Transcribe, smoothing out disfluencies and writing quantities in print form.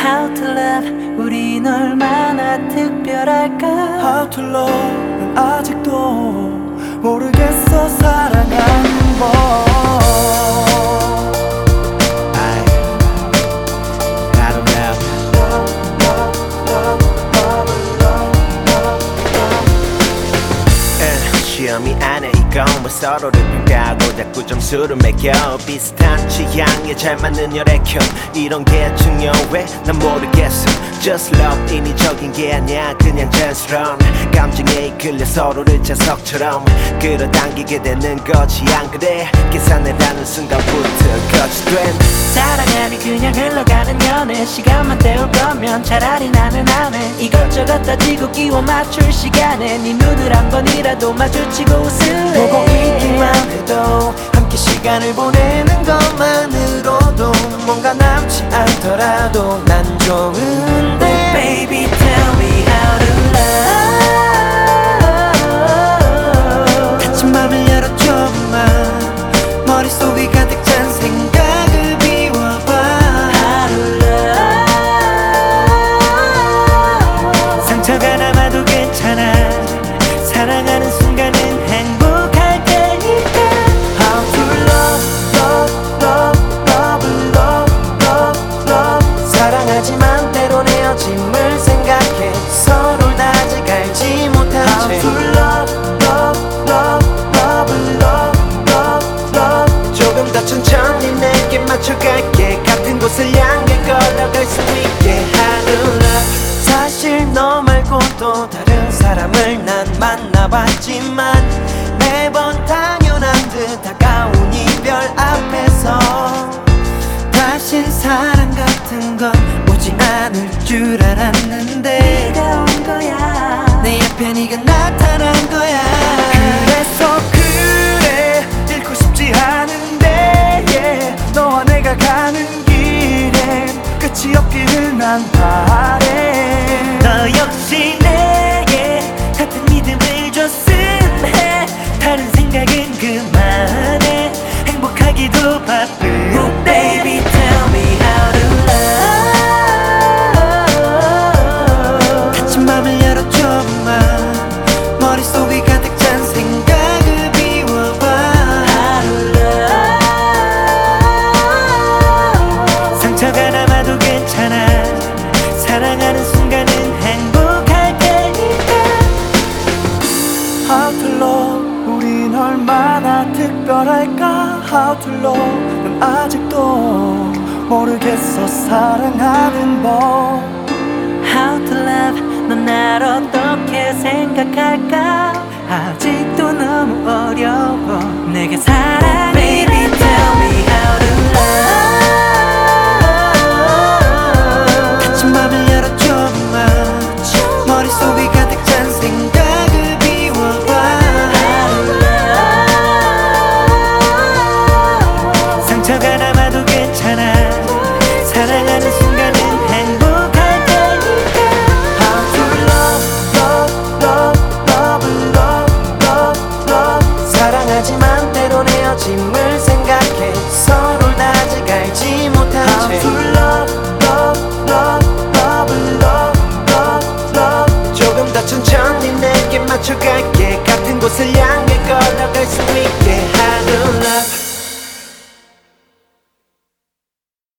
How to love 우린 얼마나 특별할까. How to love 난 아직도 모르겠어 사랑하는 법. 시험이 안에 이건 뭐 서로를 평가하고 자꾸 점수를 매겨. 비슷한 취향에 잘 맞는 혈액형 이런 게 중요해 난 모르겠어. Just love 인위적인 게 아니야 그냥 자연스러운 감정에 이끌려 서로를 자석처럼 끌어당기게 되는 거지 안 그래. 계산해라는 순간부터 거짓된 사랑하니 그냥 흘러가는 연애. 시간만 때울 거면 차라리 나는 안 해. 이것저것 따지고 끼워 맞출 시간에 네 눈을 한 번이라도 마주치고 웃을래. 보고 있기만 해도 함께 시간을 보내는 것만으로도 뭔가 남지 않더라도 난 좋은데. Baby tell me how to love. 닫힌 맘을 열어 조금만 머릿속이 가득 찬 생각을 비워봐. How to love. 상처가 남아도 괜찮아 사랑하는 순간은 행복할 테니까. How to love, love, love, love, love, love, love. 사랑하지만 때론 헤어짐을 생각해 서로를 아직 알지 못한 채. How to love, love, love, love, love, love, love. 조금 더 천천히 내게 맞춰갈게. 같은 곳을 향해 걸어갈 수 있게. How to love. 사실 너 말고 또 다른 사람을 난 만나봤지만 매번 당연한 듯 다가온 이별 앞에서 다신 사랑 같은 건 오지 않을 줄 알았는데 네가 온 거야. 내 옆에 네가 나타난 거야. 그래서 그래 잃고 싶지 않은데 yeah. 너와 내가 가는 길엔 끝이 없기를 난 바래. 너 역시 내게 같은 믿음을 줬음 해. 다른 생각은 그만해 행복하기도 바쁜. Oh baby tell me how to love. 닫힌 맘을 열어 조금만 머릿속이 가득 찬 생각을 비워봐. How to love. 상처가 남아도 괜찮아 사랑하는 순간은 행복할 테니까. How to love 우린 얼마나 특별할까. How to love 난 아직도 모르겠어 사랑하는 법. How to love 넌 날 어떻게 생각할까. 아직도 너무 어려워. 내게 사랑